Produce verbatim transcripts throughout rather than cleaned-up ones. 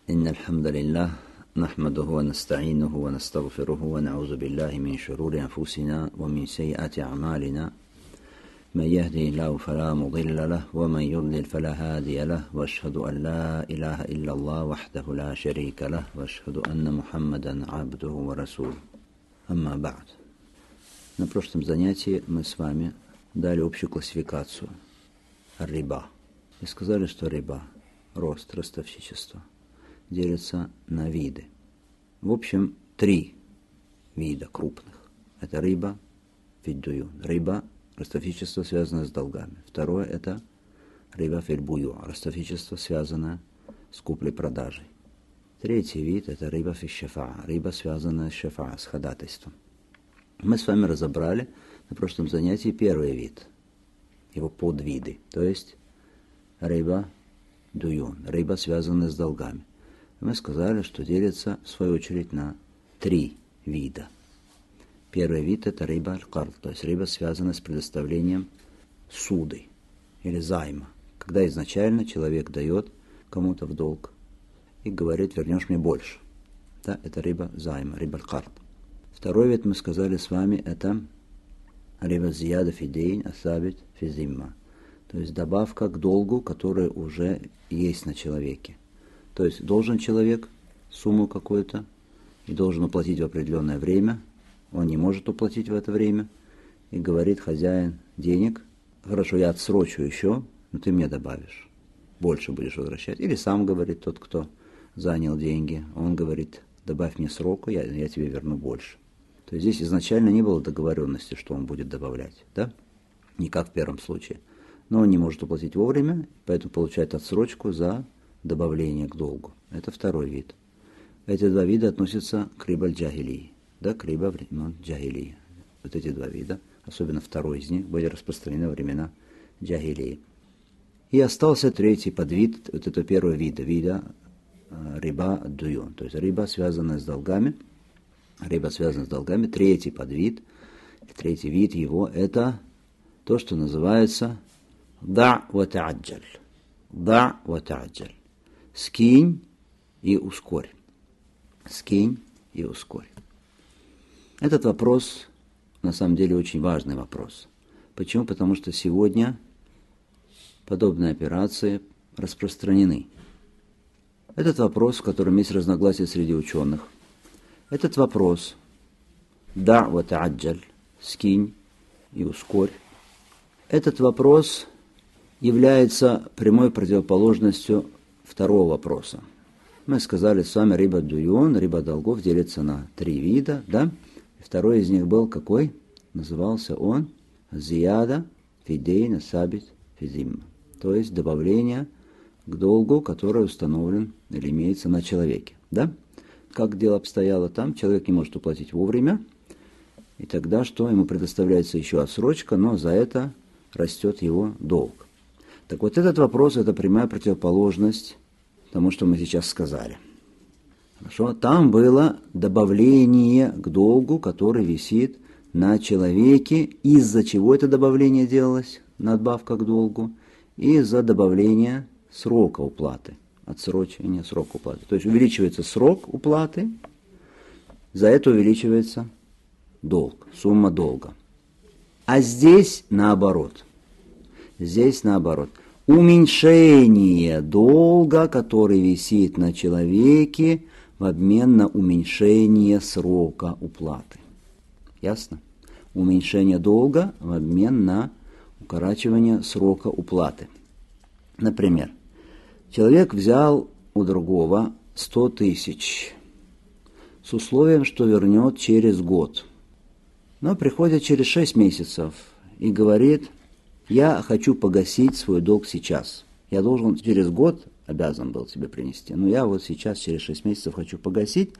إن الحمد لله نحمده ونستعينه ونستغفره ونعوذ بالله من شرور أنفسنا ومن سيئات أعمالنا من يهده الله فلا مضل له ومن يضلل فلا هادي له وأشهد أن لا إله إلا الله وحده لا شريك له وأشهد أن محمدا عبده ورسوله أما بعد. На прошлом занятии мы с вами дали общую классификацию риба и сказали, что риба, рост, ростовщичество, делится на виды. В общем, три вида крупных. Это риба, фиддуюн. Риба, ростовщичество, связанное с долгами. Второе – это риба фильбую, ростовщичество, связанное с куплей-продажей. Третий вид – это риба фишшафа, риба, связанная с шафа, с ходатайством. Мы с вами разобрали на прошлом занятии первый вид, его подвиды, то есть риба дуюн, риба, связанная с долгами. Мы сказали, что делится, в свою очередь, на три вида. Первый вид – это риба аль-кард, то есть риба, связанная с предоставлением суды или займа, когда изначально человек дает кому-то в долг и говорит: вернешь мне больше. Да, это риба займа, риба аль-кард. Второй вид, мы сказали с вами, это риба зияда фидейн асабит физимма, то есть добавка к долгу, который уже есть на человеке. То есть должен человек сумму какую-то и должен уплатить в определенное время, он не может уплатить в это время, и говорит хозяин денег: хорошо, я отсрочу еще, но ты мне добавишь, больше будешь возвращать. Или сам говорит тот, кто занял деньги, он говорит: добавь мне сроку, я, я тебе верну больше. То есть здесь изначально не было договоренности, что он будет добавлять, да? Не как в первом случае. Но он не может уплатить вовремя, поэтому получает отсрочку за добавление к долгу. Это второй вид. Эти два вида относятся к риба аль-джахилии, да, к риба времен джахилии. Вот эти два вида, особенно второй из них, были распространены во времена джахилии. И остался третий подвид вот этого первого вида, вида риба дуюн, то есть риба, связанная с долгами. Риба, связанная с долгами. Третий подвид, третий вид его, это то, что называется да ва та'аджаль. Да ва та'аджаль. Скинь и ускорь. Скинь и ускорь. Этот вопрос, на самом деле, очень важный вопрос. Почему? Потому что сегодня подобные операции распространены. Этот вопрос, в котором есть разногласия среди ученых, этот вопрос да ва та'аджаль, скинь и ускорь, этот вопрос является прямой противоположностью второго вопроса. Мы сказали с вами, риба дуюн, риба долгов делится на три вида, да? И второй из них был какой? Назывался он зияда фидейн асабит физимма, то есть добавление к долгу, который установлен или имеется на человеке, да? Как дело обстояло там, человек не может уплатить вовремя, и тогда что? Ему предоставляется еще отсрочка, но за это растет его долг. Так вот, этот вопрос – это прямая противоположность тому, что мы сейчас сказали. Хорошо? Там было добавление к долгу, который висит на человеке. Из-за чего это добавление делалось, надбавка к долгу? Из-за добавления срока уплаты, отсрочения срока уплаты. То есть увеличивается срок уплаты, за это увеличивается долг, сумма долга. А здесь наоборот. Здесь наоборот. Уменьшение долга, который висит на человеке, в обмен на уменьшение срока уплаты. Ясно? Уменьшение долга в обмен на укорачивание срока уплаты. Например, человек взял у другого сто тысяч с условием, что вернет через год. Но приходит через шесть месяцев и говорит: я хочу погасить свой долг сейчас. Я должен через год, обязан был тебе принести, но я вот сейчас через шесть месяцев хочу погасить,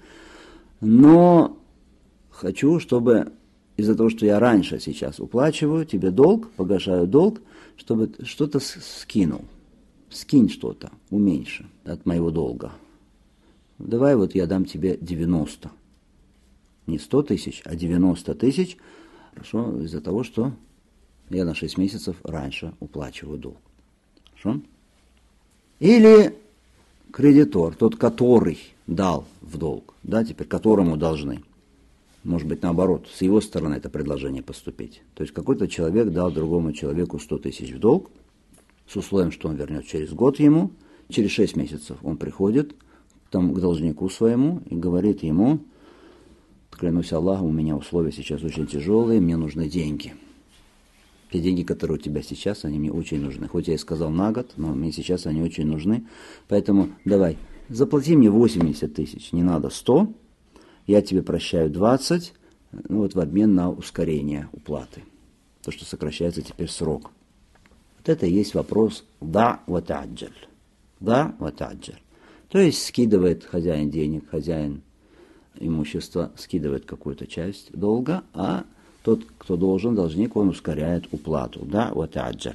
но хочу, чтобы из-за того, что я раньше сейчас уплачиваю тебе долг, погашаю долг, чтобы что-то скинул. Скинь что-то, уменьши от моего долга. Давай вот я дам тебе девяносто. Не сто тысяч, а девяносто тысяч. Хорошо, из-за того, что я на шесть месяцев раньше уплачиваю долг. Хорошо? Или кредитор, тот, который дал в долг, да, теперь которому должны. Может быть, наоборот, с его стороны это предложение поступить. То есть какой-то человек дал другому человеку сто тысяч в долг, с условием, что он вернет через год ему, через шесть месяцев он приходит там, к должнику своему и говорит ему: клянусь Аллахом, у меня условия сейчас очень тяжелые, мне нужны деньги. Те деньги, которые у тебя сейчас, они мне очень нужны. Хоть я и сказал на год, но мне сейчас они очень нужны. Поэтому давай, заплати мне восемьдесят тысяч, не надо сто, я тебе прощаю двадцать, ну вот в обмен на ускорение уплаты. То, что сокращается теперь срок. Вот это и есть вопрос «да ва та'аджаль». «Да ва та'аджаль». То есть скидывает хозяин денег, хозяин имущества, скидывает какую-то часть долга, а тот, кто должен, должник, он ускоряет уплату. «Да ва та'аджаль».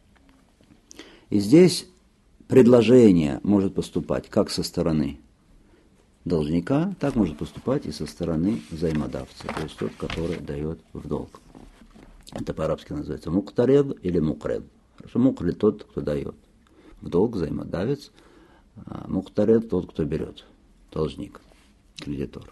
И здесь предложение может поступать как со стороны должника, так может поступать и со стороны взаимодавца, то есть тот, который дает в долг. Это по-арабски называется муктарид или мукрид. Хорошо, мукрид тот, кто дает в долг, взаимодавец, а муктарид тот, кто берет, должник, кредитор.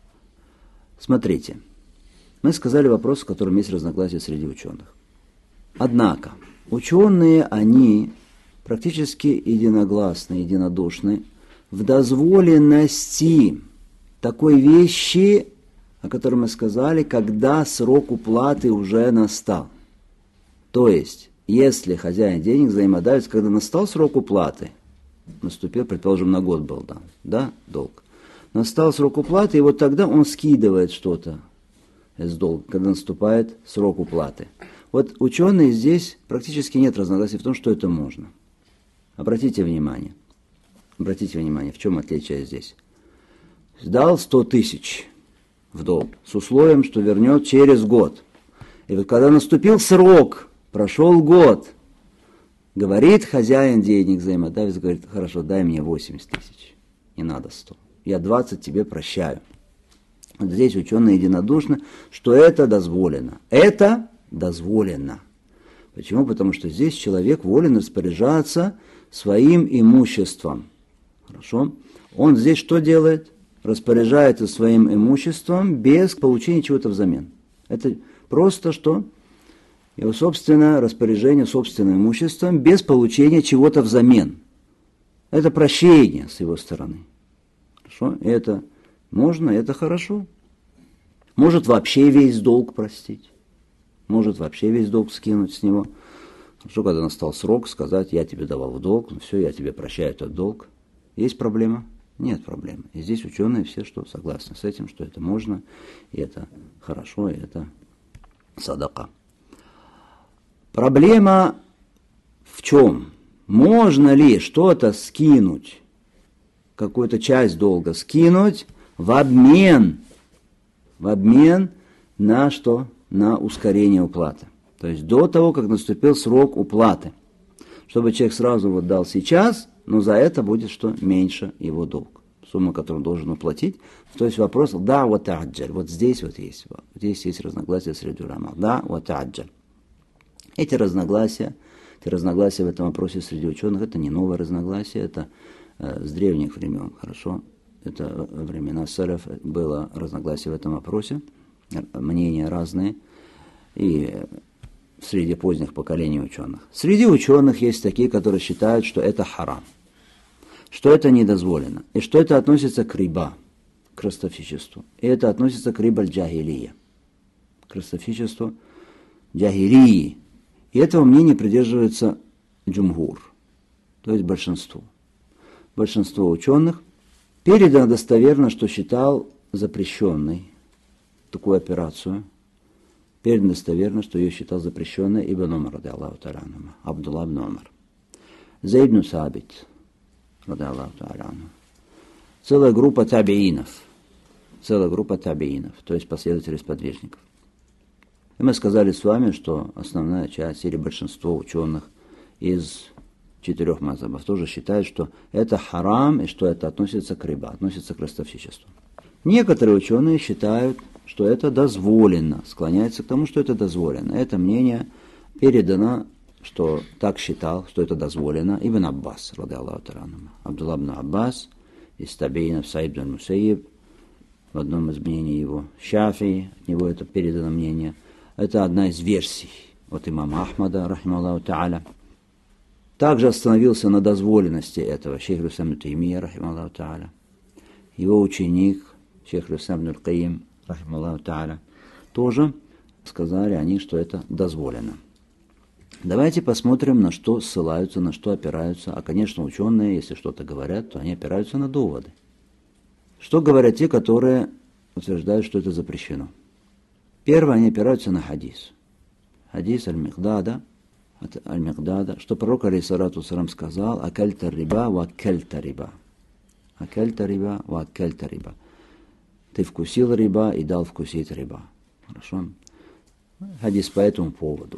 Смотрите, мы сказали вопрос, в котором есть разногласия среди ученых. Однако, ученые, они практически единогласны, единодушны в дозволенности такой вещи, о которой мы сказали, когда срок уплаты уже настал. То есть, если хозяин денег, взаимодавец, когда настал срок уплаты, наступил, предположим, на год был дан, да, долг, настал срок уплаты, и вот тогда он скидывает что-то из долга, когда наступает срок уплаты. Вот ученые здесь практически нет разногласий в том, что это можно. Обратите внимание. Обратите внимание, в чем отличие здесь. Сдал сто тысяч в долг с условием, что вернет через год. И вот когда наступил срок, прошел год, говорит хозяин денег, взаимодавец, говорит: хорошо, дай мне восемьдесят тысяч, не надо сто, я двадцать тебе прощаю. Вот здесь ученые единодушны, что это дозволено. Это дозволено. Почему? Потому что здесь человек волен распоряжаться своим имуществом. Хорошо? Он здесь что делает? Распоряжается своим имуществом без получения чего-то взамен. Это просто что? Его собственное распоряжение собственным имуществом без получения чего-то взамен. Это прощение с его стороны. Хорошо? Это можно, это хорошо. Может вообще весь долг простить. Может вообще весь долг скинуть с него. Хорошо, когда настал срок, сказать: я тебе давал в долг, ну все, я тебе прощаю этот долг. Есть проблема? Нет проблем. И здесь ученые все что согласны с этим, что это можно, и это хорошо, и это садака. Проблема в чем? Можно ли что-то скинуть, какую-то часть долга скинуть в обмен, в обмен на что? На ускорение уплаты. То есть до того, как наступил срок уплаты. Чтобы человек сразу вот дал сейчас, но за это будет что? Меньше его долг. Сумма, которую он должен уплатить. То есть вопрос, да, вот та'аджаль. Вот здесь вот есть. Вот здесь есть разногласия среди уляма. Да, вот та'аджаль. Эти разногласия, эти разногласия в этом вопросе среди ученых, это не новое разногласие, это э, с древних времен, хорошо? Это во времена салаф было разногласие в этом вопросе, мнения разные, и среди поздних поколений ученых. Среди ученых есть такие, которые считают, что это харам, что это недозволено, и что это относится к риба, к ростовщичеству, и это относится к риба-аль-джахилия, к ростовщичеству джахилии. И этого мнения придерживается джумгур, то есть большинство. Большинство ученых передано достоверно, что считал запрещенной такую операцию, передано достоверно, что ее считал запрещенной Ибн Умар, ради Аллаху та'аля анху, Абдулла ибн Умар, Зейд ибн Сабит, ради Аллаху та'аля анху, целая группа табиинов, целая группа табиинов, то есть последователей сподвижников. И мы сказали с вами, что основная часть или большинство ученых из четырех мазхабов тоже считают, что это харам и что это относится к риба, относится к ростовщичеству. Некоторые ученые считают, что это дозволено, склоняются к тому, что это дозволено. Это мнение передано что так считал, что это дозволено, Ибн Аббас, ради Аллаху та'аля. Абдулла ибн Аббас, из табиинов Саид ибн Мусайиб, в одном из мнений его, Шафии, от него это передано мнение. Это одна из версий от имама Ахмада, рахималлаху та'аля. Также остановился на дозволенности этого шейх ибн ибн Таймия, рахималлаху та'аля. Его ученик, шейх ибн аль-Каим, рахималлаху та'аля, тоже сказали они, что это дозволено. Давайте посмотрим, на что ссылаются, на что опираются. А, конечно, ученые, если что-то говорят, то они опираются на доводы. Что говорят те, которые утверждают, что это запрещено? Первое, они опираются на хадис. Хадис аль-Микдада, аль-Микдада, что пророк, алейхиссалату вассалам, сказал: «Акальта риба ва акальта риба». «Акальта риба ва акальта риба». Ты вкусил риба и дал вкусить риба. Хорошо? Хадис по этому поводу.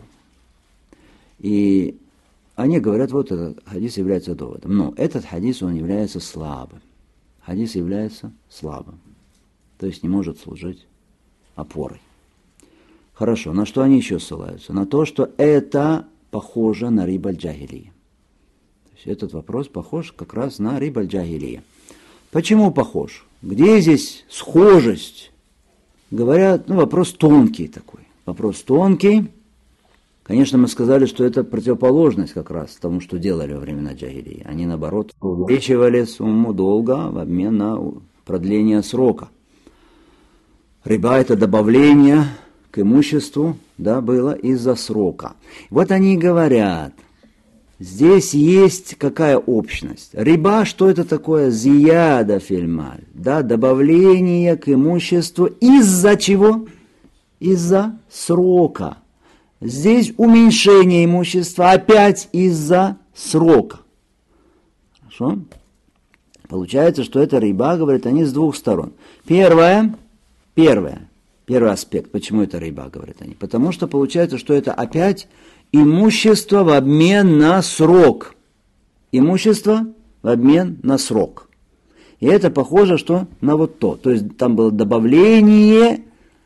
И они говорят, вот этот хадис является доводом. Но этот хадис, он является слабым. Хадис является слабым. То есть не может служить опорой. Хорошо, на что они еще ссылаются? На то, что это похоже на риба аль-джахилия. То есть этот вопрос похож как раз на риба аль-джахилия. Почему похож? Где здесь схожесть? Говорят, ну вопрос тонкий такой. Вопрос тонкий. Конечно, мы сказали, что это противоположность как раз тому, что делали во времена джахилии. Они, наоборот, увеличивали сумму долга в обмен на продление срока. Риба – это добавление к имуществу, да, было из-за срока. Вот они и говорят, здесь есть какая общность? Риба, что это такое? Зияда фильмаль, да, добавление к имуществу из-за чего? Из-за срока. Здесь уменьшение имущества опять из-за срока. Хорошо? Получается, что это риба, говорят они, с двух сторон. Первое, первое, первый аспект, почему это риба, говорят они. Потому что получается, что это опять имущество в обмен на срок. Имущество в обмен на срок. И это похоже, что на вот то. То есть там было добавление,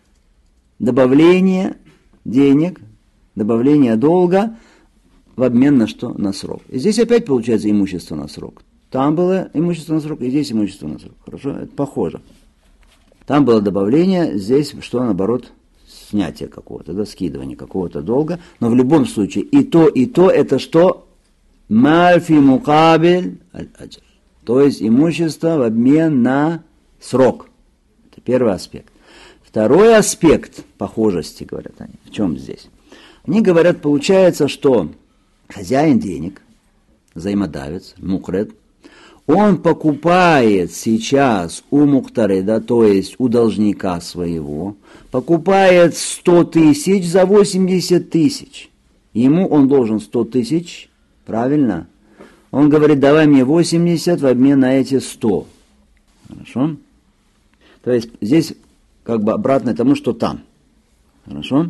добавление денег, добавление долга в обмен на что? На срок. И здесь опять получается имущество на срок. Там было имущество на срок, и здесь имущество на срок. Хорошо? Это похоже. Там было добавление, здесь что, наоборот, снятие какого-то, да, скидывание какого-то долга. Но в любом случае и то, и то это что? Мальфи мукабель аль-аджр. То есть имущество в обмен на срок. Это первый аспект. Второй аспект похожести, говорят они. В чем здесь? Они говорят, получается, что хозяин денег, взаимодавец, мукред, он покупает сейчас у мухтарида, то есть у должника своего, покупает сто тысяч за восемьдесят тысяч. Ему он должен сто тысяч, правильно? Он говорит, давай мне восемьдесят в обмен на эти сто. Хорошо? То есть здесь как бы обратно тому, что там. Хорошо?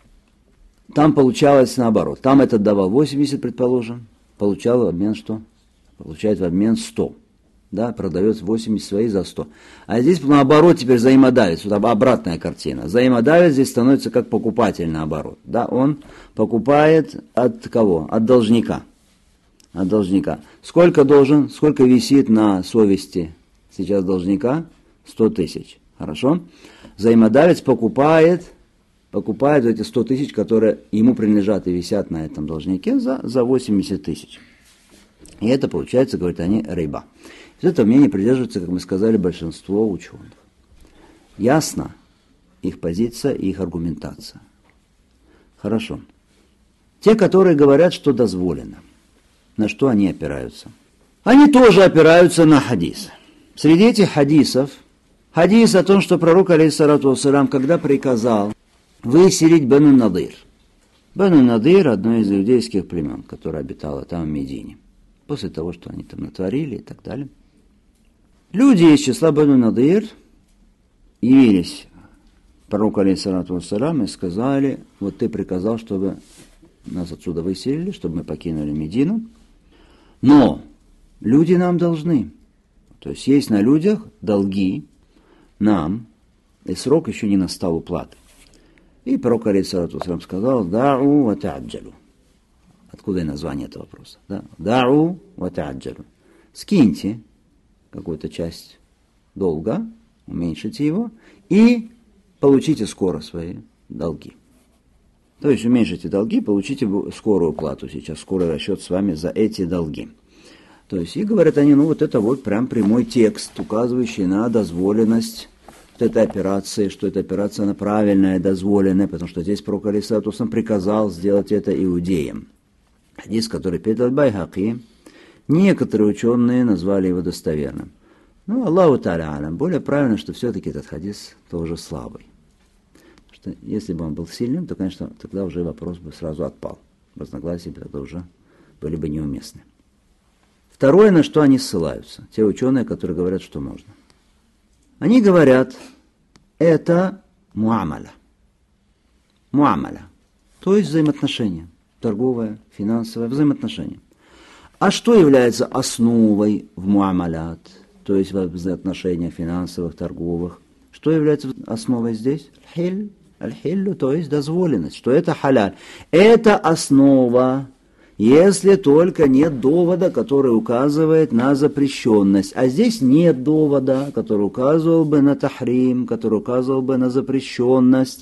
Там получалось наоборот. Там этот давал восемьдесят, предположим, получал в обмен что? Получает в обмен сто. Да, продает восемьдесят свои за сто. А здесь наоборот теперь взаимодавец. Вот обратная картина. Взаимодавец здесь становится как покупатель наоборот. Да, он покупает от кого? От должника. От должника. Сколько должен, сколько висит на совести сейчас должника? сто тысяч. Хорошо? Взаимодавец покупает, покупает эти сто тысяч, которые ему принадлежат и висят на этом должнике, за, за восемьдесят тысяч. И это получается, говорят они, риба. Из этого мнения придерживается, как мы сказали, большинство ученых. Ясно их позиция и их аргументация. Хорошо. Те, которые говорят, что дозволено, на что они опираются? Они тоже опираются на хадис. Среди этих хадисов, хадис о том, что пророк, алейхиссалату вассалям, когда приказал выселить Бану Надир. Бану Надир – одно из иудейских племен, которое обитало там в Медине. После того, что они там натворили и так далее. Люди из числа Бану Надир явились пророку, алейхиссалату вассалям, и сказали, вот ты приказал, чтобы нас отсюда выселили, чтобы мы покинули Медину, но люди нам должны. То есть есть на людях долги нам, и срок еще не настал уплаты. И пророк, алейхиссалату вассалям, сказал, дa'у ва та'аджалу. Откуда и название этого вопроса. Да? Дау ва та'аджалу. Скиньте какую-то часть долга, уменьшите его и получите скоро свои долги. То есть уменьшите долги, получите скорую плату сейчас, скорый расчет с вами за эти долги. То есть, и говорят они, ну вот это вот прям прямой текст, указывающий на дозволенность вот этой операции, что эта операция она правильная, дозволенная, потому что здесь пророк алейхиссалату вассалям приказал сделать это иудеям. Хадис, который передал Аль-Байхаки, некоторые ученые назвали его достоверным. Ну, Аллаху та'аля алям, более правильно, что все-таки этот хадис тоже слабый. Что если бы он был сильным, то, конечно, тогда уже вопрос бы сразу отпал. Разногласия бы тогда уже были бы неуместны. Второе, на что они ссылаются, те ученые, которые говорят, что можно. Они говорят, это муамаля. Муамаля, то есть взаимоотношения, торговое, финансовое взаимоотношение. А что является основой в муамалят, то есть в взаимоотношениях финансовых, торговых? Что является основой здесь? Аль-хиль. Аль-хиллю, то есть дозволенность, что это халяль. Это основа, если только нет довода, который указывает на запрещенность. А здесь нет довода, который указывал бы на тахрим, который указывал бы на запрещенность.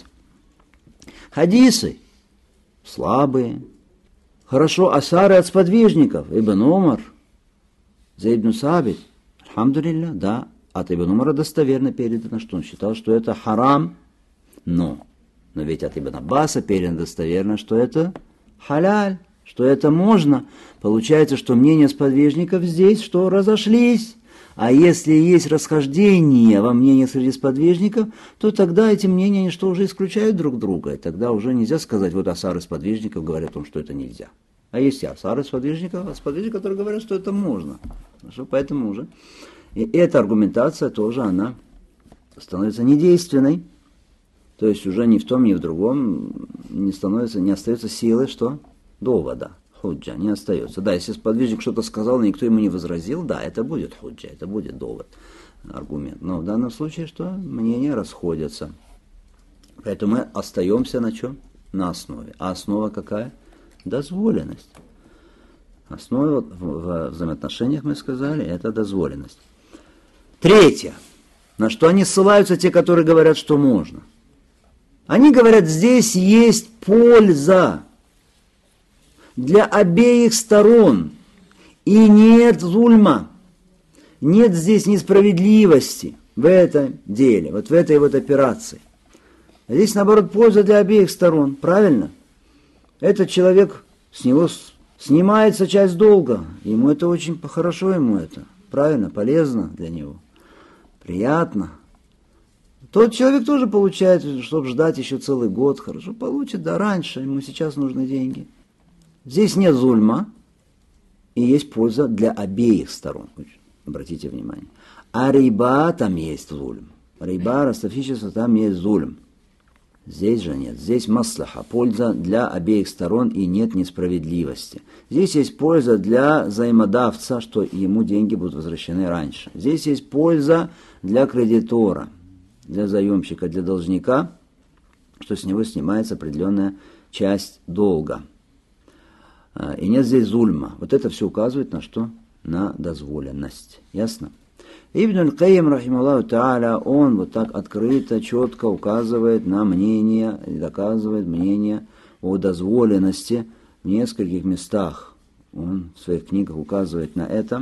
Хадисы слабые. Хорошо, асары от сподвижников. Ибн Умар, Зейд ибн Сабит, альхамдулилля, да, от Ибн Умара достоверно передано, что он считал, что это харам, но, но ведь от Ибн Аббаса передано достоверно, что это халяль, что это можно. Получается, что мнения сподвижников здесь, что разошлись. А если есть расхождение во мнениях среди сподвижников, то тогда эти мнения ничто уже исключают друг друга. И тогда уже нельзя сказать, вот асары сподвижников говорят о том, что это нельзя. А есть и асары сподвижников, а сподвижники, которые говорят, что это можно. Хорошо, поэтому уже. И эта аргументация тоже, она становится недейственной. То есть уже ни в том, ни в другом не становится, не остается силы, что довода. Худжа не остается. Да, если сподвижник что-то сказал, никто ему не возразил, да, это будет худжа, это будет довод, аргумент. Но в данном случае, что мнения расходятся. Поэтому мы остаемся на чем? На основе. А основа какая? Дозволенность. Основа в, в взаимоотношениях, мы сказали, это дозволенность. Третье. На что они ссылаются, те, которые говорят, что можно. Они говорят, здесь есть польза для обеих сторон. И нет зульма. Нет здесь несправедливости в этом деле, вот в этой вот операции. А здесь, наоборот, польза для обеих сторон. Правильно? Этот человек, с него снимается часть долга. Ему это очень хорошо, ему это. Правильно, полезно для него. Приятно. Тот человек тоже получает, чтобы ждать еще целый год. Хорошо получит, да раньше, ему сейчас нужны деньги. Здесь нет зульма, и есть польза для обеих сторон. Обратите внимание. А риба там есть зульм. Риба, ростовщичество, там есть зульм. Здесь же нет. Здесь маслаха, польза для обеих сторон, и нет несправедливости. Здесь есть польза для взаимодавца, что ему деньги будут возвращены раньше. Здесь есть польза для кредитора, для заемщика, для должника, что с него снимается определенная часть долга. И нет здесь зульма. Вот это все указывает на что? На дозволенность. Ясно? Ибн Аль-Кайим, рахималлаху та'аля, он вот так открыто, четко указывает на мнение, доказывает мнение о дозволенности в нескольких местах. Он в своих книгах указывает на это.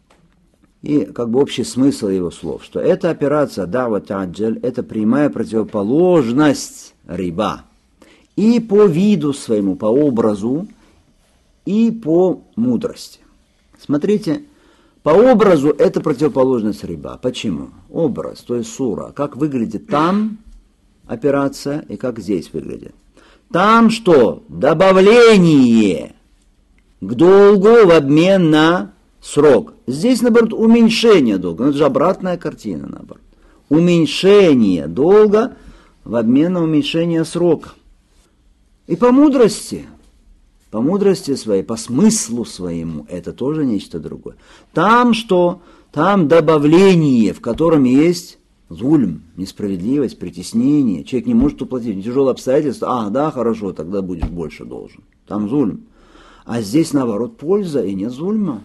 И как бы общий смысл его слов, что эта операция дава та'аджаль, это прямая противоположность риба. И по виду своему, по образу, и по мудрости. Смотрите, по образу это противоположность риба. Почему? Образ, то есть сура. Как выглядит там операция и как здесь выглядит. Там что? Добавление к долгу в обмен на срок. Здесь, наоборот, уменьшение долга. Но это же обратная картина, наоборот. Уменьшение долга в обмен на уменьшение срока. И по мудрости... По мудрости своей, по смыслу своему, это тоже нечто другое. Там что? Там добавление, в котором есть зульм, несправедливость, притеснение. Человек не может уплатить, тяжелые обстоятельства. А, да, хорошо, тогда будешь больше должен. Там зульм. А здесь, наоборот, польза и нет зульма.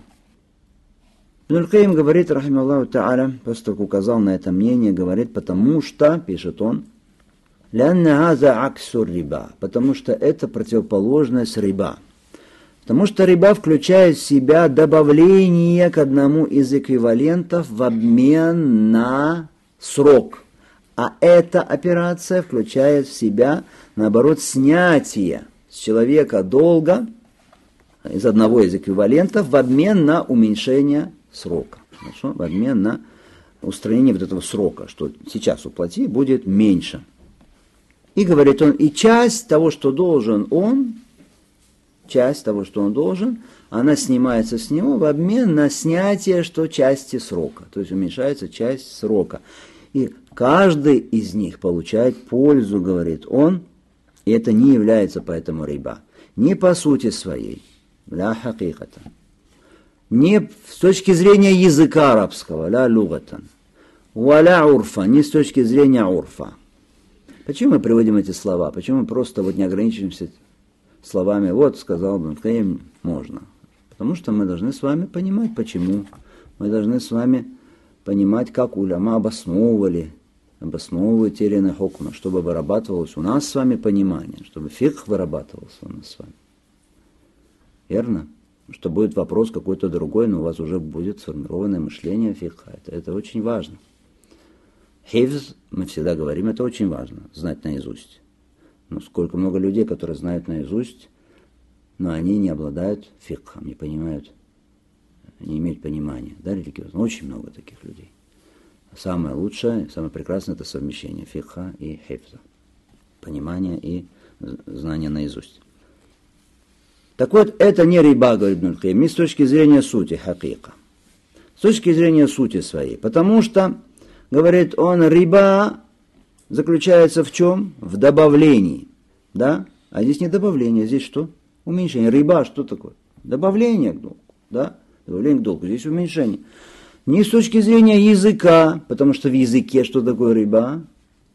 Ибн аль-Кайим говорит, рахималлаху та'аля, после того, как указал на это мнение, говорит, потому что, пишет он, «Лянна аза аксур риба», потому что это противоположность риба. Потому что риба включает в себя добавление к одному из эквивалентов в обмен на срок. А эта операция включает в себя, наоборот, снятие с человека долга из одного из эквивалентов в обмен на уменьшение срока. Хорошо? В обмен на устранение вот этого срока, что сейчас уплати, будет меньше. И говорит он, и часть того, что должен он, часть того, что он должен, она снимается с него в обмен на снятие, что части срока. То есть уменьшается часть срока. И каждый из них получает пользу, говорит он, и это не является поэтому риба. Не по сути своей, ля хакикатан. Не с точки зрения языка арабского, ля лугатан. Валя урфа, не с точки зрения урфа. Почему мы приводим эти слова? Почему мы просто вот не ограничиваемся словами, вот, сказал бы, конечно, можно. Потому что мы должны с вами понимать, почему. Мы должны с вами понимать, как уляма обосновывали, обосновывают те или иные хукмы, чтобы вырабатывалось у нас с вами понимание, чтобы фикх вырабатывался у нас с вами. Верно? Что будет вопрос какой-то другой, но у вас уже будет сформированное мышление фикха. Это, это очень важно. Хифз, мы всегда говорим, это очень важно, знать наизусть. Но сколько много людей, которые знают наизусть, но они не обладают фикхом, не понимают, не имеют понимания, да, религиозно. Очень много таких людей. Самое лучшее, самое прекрасное – это совмещение фикха и хифза. Понимание и знание наизусть. Так вот, это не риба, говорит Ибн аль-Кайим, не с точки зрения сути, хакика. С точки зрения сути своей. Потому что, говорит он, риба заключается в чем? В добавлении. Да? А здесь не добавление, здесь что? Уменьшение. Риба что такое? Добавление к долгу. Да? Добавление к долгу. Здесь уменьшение. Не с точки зрения языка, потому что в языке что такое риба?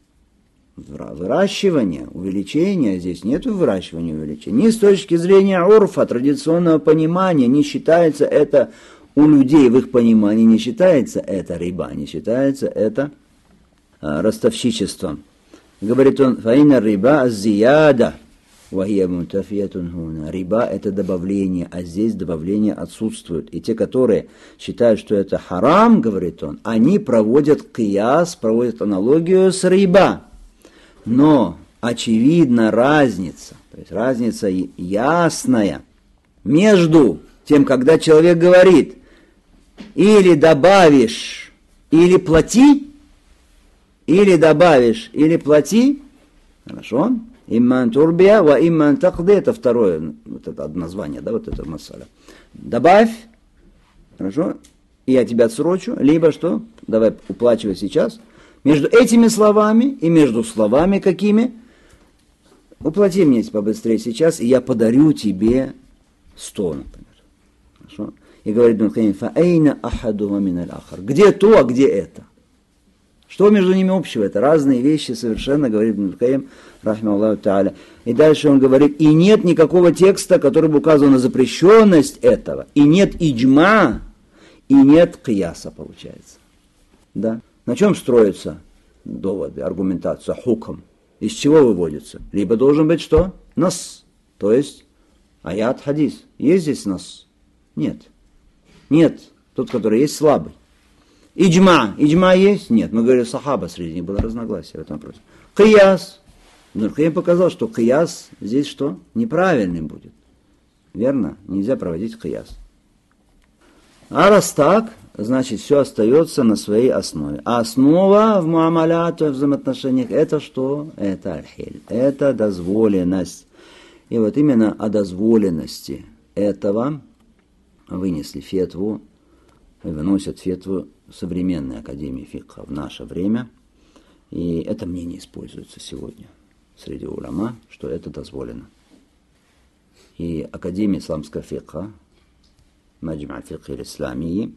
Выращивание, увеличение. Здесь нет выращивания, увеличения. Не с точки зрения урфа, традиционного понимания, не считается это у людей в их понимании, не считается это риба, не считается это а, ростовщичеством. Говорит он, фаина риба зияда, вахия мутафиятун хуна. Риба это добавление, а здесь добавление отсутствует. И те, которые считают, что это харам, говорит он, они проводят кияс, проводят аналогию с риба. Но очевидна разница, то есть разница ясная между тем, когда человек говорит, или добавишь, или плати, или добавишь, или плати, хорошо, имман турбия, ва имман такды, это второе, вот это название, да, вот это масаля. Добавь, хорошо, и я тебя отсрочу, либо что, давай уплачивай сейчас. Между этими словами и между словами какими? Уплати мне побыстрее сейчас, и я подарю тебе сто, например. Хорошо? И говорит Ибн аль-Кайим, фаэйна ахадума мин аль-ахар. Где то, а где это? Что между ними общего? Это разные вещи совершенно, говорит Ибн аль-Кайим, рахимахуллаху та'аля. И дальше он говорит, и нет никакого текста, который бы указывал на запрещенность этого. И нет иджма, и нет кияса, получается. Да? На чем строятся доводы, аргументация, хукм? Из чего выводится? Либо должен быть что? Нас, то есть аят, хадис. Есть здесь нас? Нет. Нет. Тот, который есть, слабый. Иджма. Иджма есть? Нет. Мы говорили, сахаба, среди них было разногласие в этом вопросе. Кияс. Но я показал, что кияс здесь что? Неправильный будет. Верно? Нельзя проводить кияс. А раз так, значит, все остается на своей основе. А основа в муамалят, в взаимоотношениях, это что? Это аль-хиль. Это дозволенность. И вот именно о дозволенности этого вынесли фетву, выносят фетву современной академии фикха в наше время. И это мнение используется сегодня среди уляма, что это дозволено. И Академия исламского фикха, Маджма аль-фикх аль-исламии,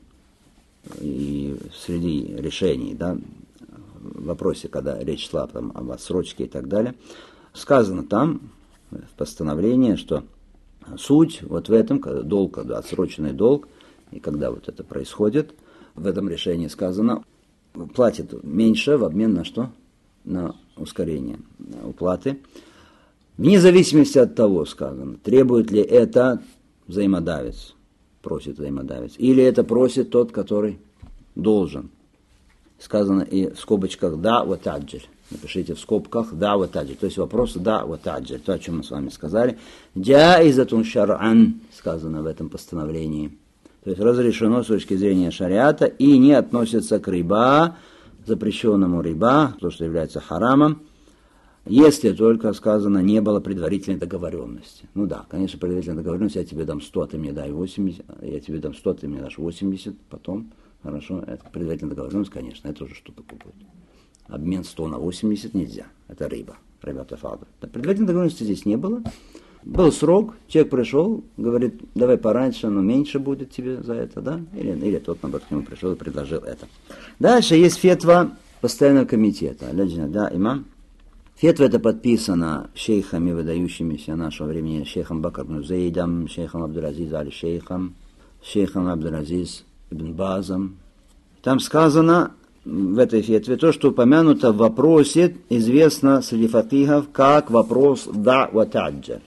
и среди решений, да, в вопросе, когда речь шла там, об отсрочке и так далее, сказано там в постановлении, что Суть вот в этом, когда долг, когда отсроченный долг, и когда вот это происходит, в этом решении сказано, платит меньше в обмен на что? На ускорение уплаты. Вне зависимости от того, сказано, требует ли это взаимодавец, просит взаимодавец, или это просит тот, который должен. Сказано и в скобочках «да ва таджир». Напишите в скобках «да ва таджир». То есть вопрос «да ва таджир». То, о чем мы с вами сказали. «Джаизатун шар'ан» сказано в этом постановлении. То есть разрешено с точки зрения шариата и не относится к риба, запрещенному риба, то, что является харамом, если только, сказано, не было предварительной договоренности. Ну да, конечно, предварительная договоренность, я тебе дам сто, ты мне дай восемьдесят, я тебе дам сто, ты мне дашь восемьдесят, потом, хорошо, это предварительная договоренность, конечно, это уже что-то будет. Обмен сто на восемьдесят нельзя, это риба, риба тафада. Предварительной договоренности здесь не было. Был срок, человек пришел, говорит, давай пораньше, но меньше будет тебе за это, да? Или, или тот, наоборот, к нему пришел и предложил это. Дальше есть фетва постоянного комитета. Да, имам. Фетва это подписана шейхами, выдающимися нашего времени, шейхом Бакр ибн Зейдом, шейхом Абдул-Азиз аль-Шейхом, шейхом Абдул-Азиз ибн Базом. Там сказано в этой фетве то, что упомянуто в вопросе, известно среди факихов, как вопрос «да ва таджир».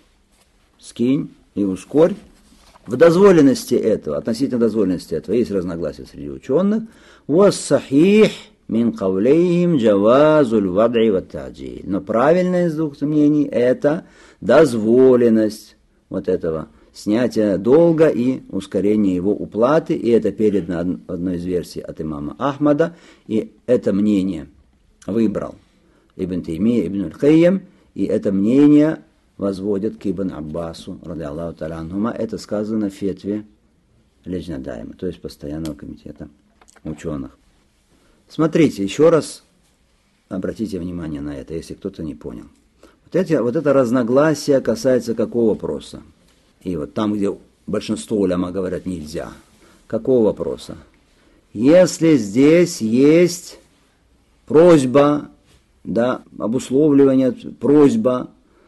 Скинь и ускорь. В дозволенности этого, относительно дозволенности этого, есть разногласия среди ученых. «Вассахих мин кавлейхим джавазуль вад'i ва таджиль». Но правильное из двух мнений это дозволенность вот этого снятия долга и ускорения его уплаты. И это передано в одной из версий от имама Ахмада. И это мнение выбрал Ибн Таймия, Ибн аль-Кайим. И это мнение возводят к Ибн Аббасу, ради Аллаху та'аля анхума. Это сказано в фетве Леджна Даима, то есть постоянного комитета ученых. Смотрите, еще раз обратите внимание на это, если кто-то не понял. Вот, эти, вот это разногласие касается какого вопроса? И вот там, где большинство уляма говорят нельзя. Какого вопроса? Если здесь есть просьба, да, обусловливание, просьба,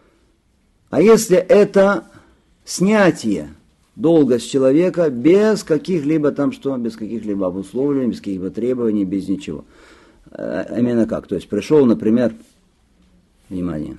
а если это снятие долга с человека без каких-либо там что, без каких-либо обусловлений, без каких-либо требований, без ничего. А именно как? То есть пришел, например, внимание,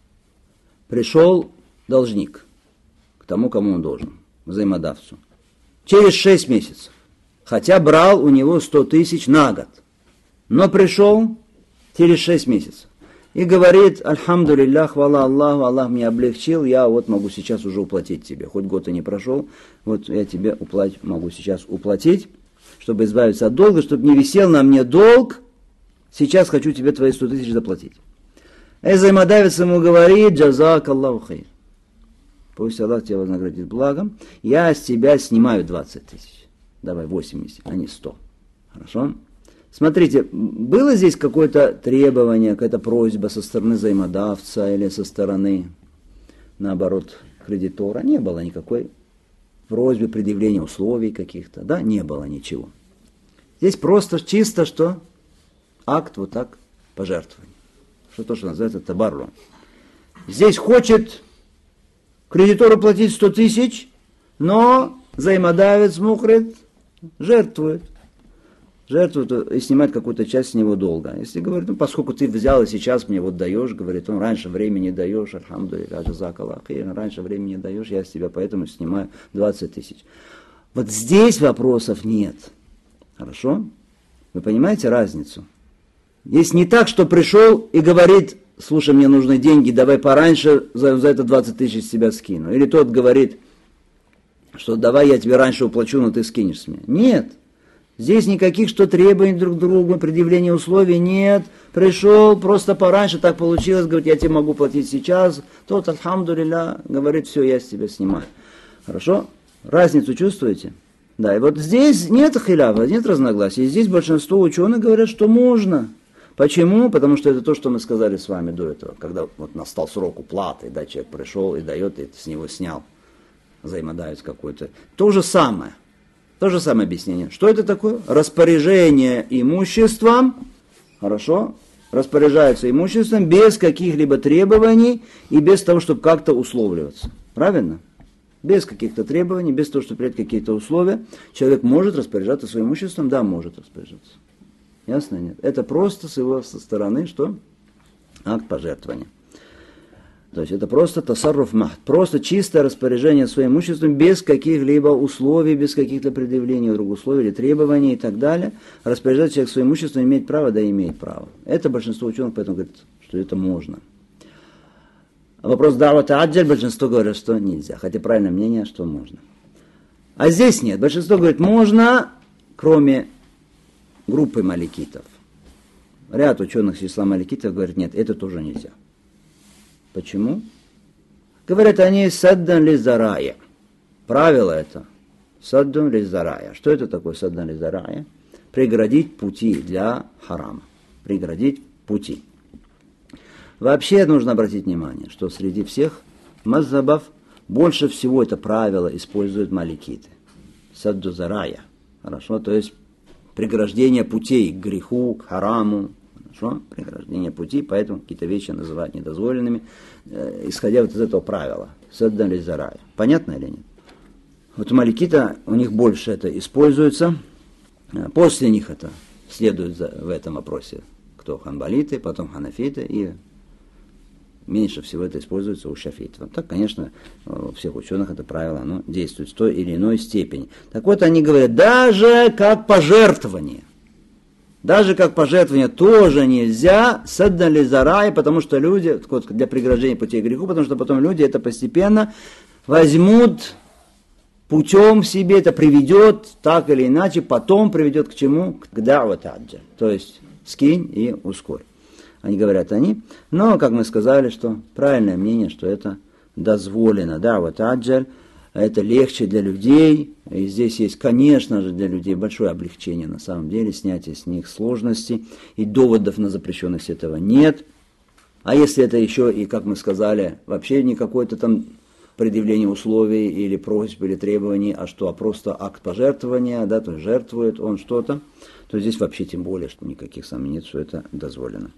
пришел должник к тому, кому он должен, взаимодавцу, через шесть месяцев, хотя брал у него сто тысяч на год, но пришел через шесть месяцев. И говорит, альхамдулиллах, хвала Аллаху, Аллах мне облегчил, я вот могу сейчас уже уплатить тебе. Хоть год и не прошел, вот я тебе уплать, могу сейчас уплатить, чтобы избавиться от долга, чтобы не висел на мне долг, сейчас хочу тебе твои сто тысяч заплатить. И взаимодавец ему говорит, джазак Аллаху хайр. Пусть Аллах тебя вознаградит благом, я с тебя снимаю двадцать тысяч. Давай восемьдесят, а не сто. Хорошо? Смотрите, было здесь какое-то требование, какая-то просьба со стороны взаимодавца или со стороны, наоборот, кредитора? Не было никакой просьбы, предъявления условий каких-то, да? Не было ничего. Здесь просто чисто что? Акт вот так пожертвования. Что то, что называется табарру. Здесь хочет кредитору платить сто тысяч, но взаимодавец мухрит жертвует. Жертвует и снимает какую-то часть с него долга. Если говорит, ну, поскольку ты взял и сейчас мне вот даешь, говорит, он раньше времени даешь, альхамдулиллах, джазак Аллах хайр, раньше времени даешь, я с тебя поэтому снимаю двадцать тысяч. Вот здесь вопросов нет. Хорошо? Вы понимаете разницу? Здесь не так, что пришел и говорит, слушай, мне нужны деньги, давай пораньше за, за это двадцать тысяч с тебя скину. Или тот говорит, что давай я тебе раньше уплачу, но ты скинешь с меня. Нет. Здесь никаких что требований друг к другу, предъявления условий нет. Пришел, просто пораньше так получилось, говорит, я тебе могу платить сейчас. Тот, альхамдулилля, говорит, все, я с тебя снимаю. Хорошо? Разницу чувствуете? Да, и вот здесь нет хиляфа, нет разногласий. Здесь большинство ученых говорят, что можно. Почему? Потому что это то, что мы сказали с вами до этого. Когда вот настал срок уплаты, да, человек пришел и дает, и с него снял взаимодавец какой-то. То же самое. То же самое объяснение. Что это такое? Распоряжение имуществом, хорошо, распоряжается имуществом без каких-либо требований и без того, чтобы как-то условливаться. Правильно? Без каких-то требований, без того, чтобы принять какие-то условия, человек может распоряжаться своим имуществом, да, может распоряжаться. Ясно? Нет. Это просто с его со стороны, что? Акт пожертвования. То есть это просто тасарруф махд, просто чистое распоряжение своим имуществом без каких-либо условий, без каких-то предъявлений других условий или требований и так далее. Распоряжаться человек своим имуществом имеет право, да имеет право. Это большинство ученых поэтому говорит, что это можно. А вопрос давата аджаль, большинство говорят, что нельзя, хотя правильное мнение, что можно. А здесь нет, большинство говорит, можно, кроме группы маликитов. Ряд ученых из числа маликитов говорят, нет, это тоже нельзя. Почему? Говорят они саддан ли зарая. Правило это саддан ли зарая. Что это такое саддан ли зарая? Преградить пути для харама. Преградить пути. Вообще нужно обратить внимание, что среди всех мазхабов больше всего это правило используют маликиты. Садду зарая. Хорошо? То есть преграждение путей к греху, к хараму. Хорошо? Преграждение пути, поэтому какие-то вещи называют недозволенными, э, исходя вот из этого правила. Саддан ли зарая. Понятно или нет? Вот у маликита, у них больше это используется. После них это следует за, в этом вопросе. Кто ханбалиты, потом ханафиты, и меньше всего это используется у шафитов. Так, конечно, у всех ученых это правило, оно действует в той или иной степени. Так вот, они говорят, даже как пожертвование, даже как пожертвование тоже нельзя саддан ли зарая, потому что люди, для преграждения путей к греху, потому что потом люди это постепенно возьмут путем в себе, это приведет так или иначе, потом приведет к чему? К да'ват аджаль, то есть скинь и ускорь. Они говорят они, но, как мы сказали, что правильное мнение, что это дозволено, да'ват аджаль, это легче для людей, и здесь есть, конечно же, для людей большое облегчение, на самом деле, снятие с них сложностей, и доводов на запрещенность этого нет. А если это еще и, как мы сказали, вообще не какое-то там предъявление условий или просьб или требований, а что, а просто акт пожертвования, да, то есть жертвует он что-то, то здесь вообще тем более, что никаких сомнений нет, что это дозволено.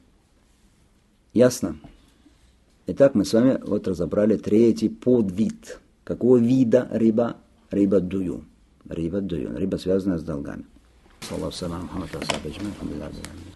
Ясно? Итак, мы с вами вот разобрали третий подвид. Какого вида риба? Риба дую. Риба дую. Риба, связанная с долгами.